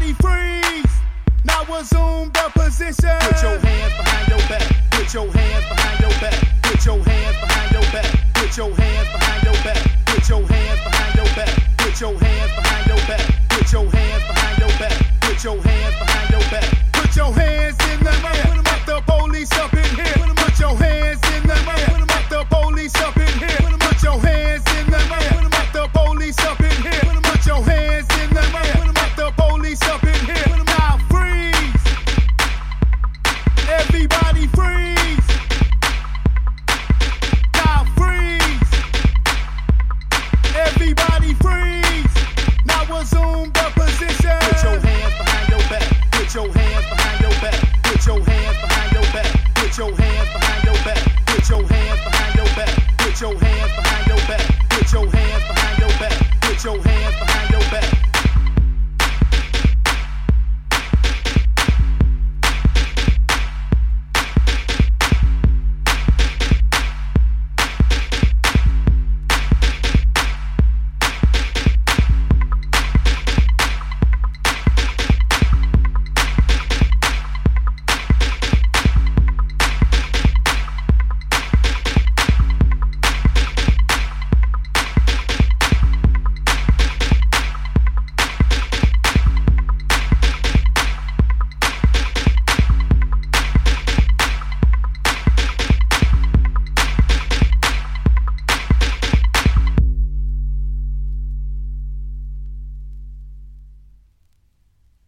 we freeze. Now resume the position. Put your hands behind your back. Put your hands behind your back. Put your hands behind your back. Put your hands behind your back. Put your hands behind your back. Put your hands behind your back. Put your hands behind your back. Put your hands